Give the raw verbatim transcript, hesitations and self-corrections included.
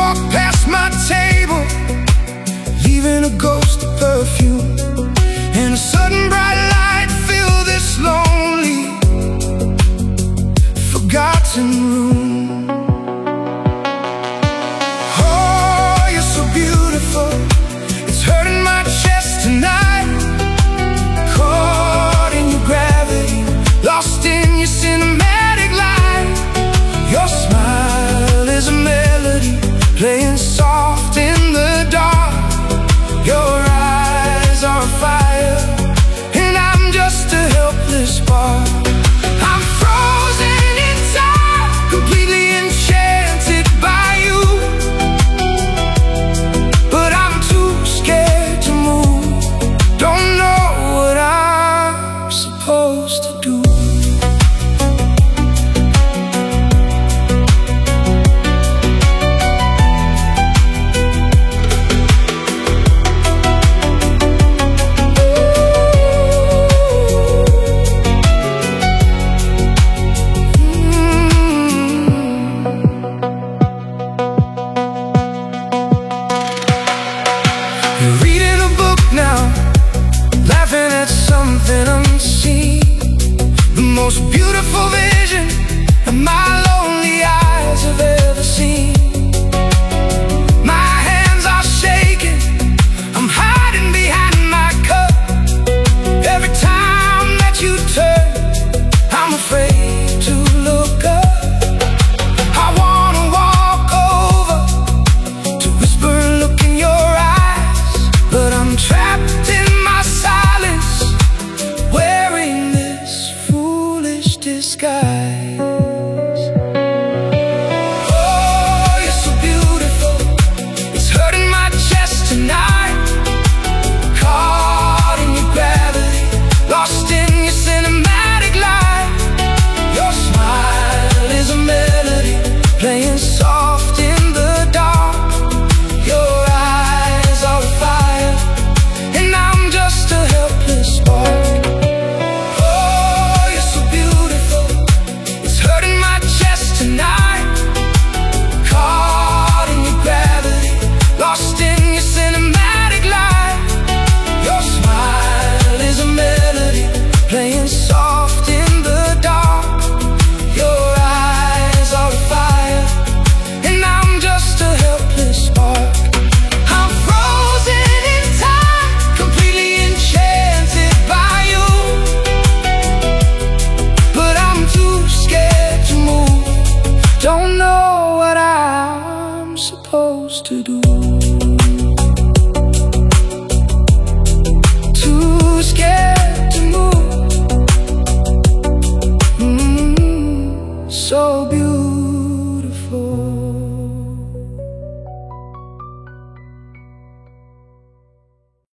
walked past my table, leaving a ghost of perfume, and a sudden bright light filled this lonely, forgotten room. Oh, you're so beautiful, it's hurting my chest tonight. Caught in your gravity, lost in your cinematic light. Your smile is a melody, playing soft in the dark. Your eyes are fire, and I'm just a helpless spark. I'm frozen in time, completely enchanted by you, but I'm too scared to move. Don't know what I'm supposed to do. You're reading a book now, laughing at something unseen. The most beautiful vision that my lonely eyes have ever seen. My hands are shaking, I'm hiding behind my cup. Every time that you turn, I'm afraid to look up. I wanna walk over to whisper a look in your eyes, but I'm trapped in my silence, wearing this foolish disguise.